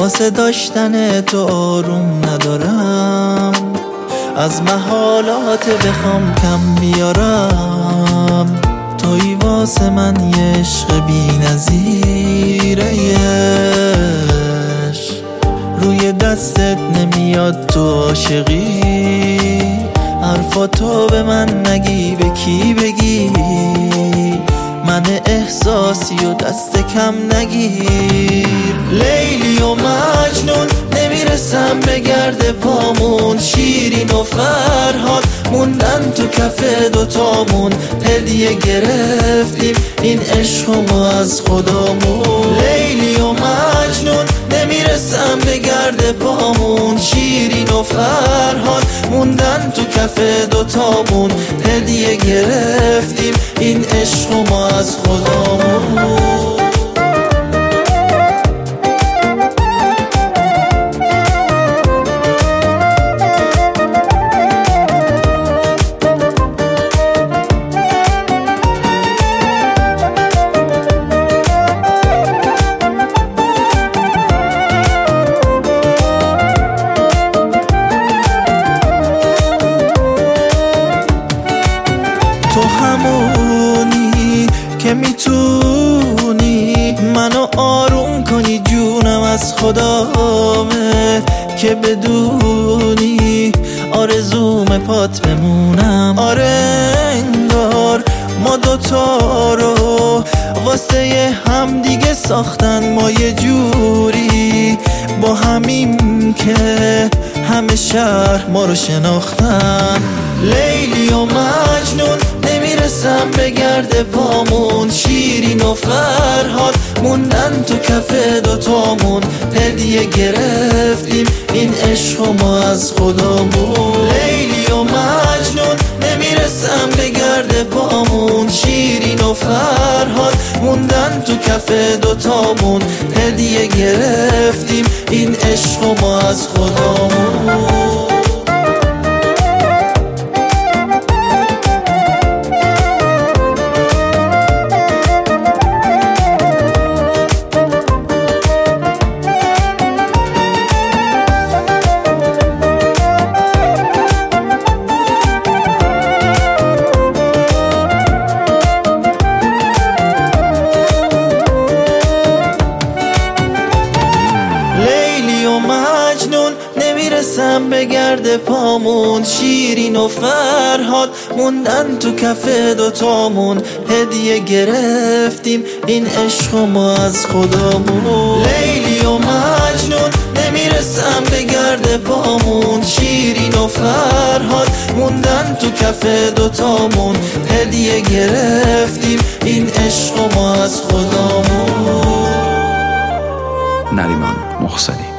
واسه داشتن تو آروم ندارم، از محالات بخوام کم بیارم. توی واسه من یه عشق بی نظیره، روی دستت نمیاد تو عاشقی، حرفا تو به من نگی به کی بگی، من احساسی و دست کم نگیر. لیلی و مجنون نمیرسم به گرد پامون، شیرین و فرهاد موندن تو کف دوتامون، هدیه گرفتیم این عشق ما از خدامون. لیلی و مجنون نمیرسم به گرد پامون، شیرین و فرهاد موندن تو کف دوتامون، هدیه گرفتیم این عشق ما از خدامون. تو همونی که میتونی منو آروم کنی، جونم از خدامه که بدونی آرزوم پات بمونم. آره انگار ما دوتا رو واسه هم دیگه ساختن، ما یه جوری با همیم که همه شهر ما رو شناختن. لیلی و مجنون نمیرسم به گرد پامون، شیرین و فرهاد موندن تو کف دوتامون، هدیه گرفتیم این عشق ما از خدامون. لیلی و مجنون نمیرسم به گرد پامون، شیرین و فرهاد موندن تو کف دوتامون، هدیه گرفتیم این عشق ما از خدامون. مجنون نمیرسم به گرد پامون، شیرین و فرهاد موندن تو کف دوتامون، هدیه گرفتیم این عشق ما از خدامون. لیلی و مجنون نمیرسم به گرد پامون، شیرین و فرهاد موندن تو کف دوتامون، هدیه گرفتیم این عشق ما از خدامون. نریمان محسنی.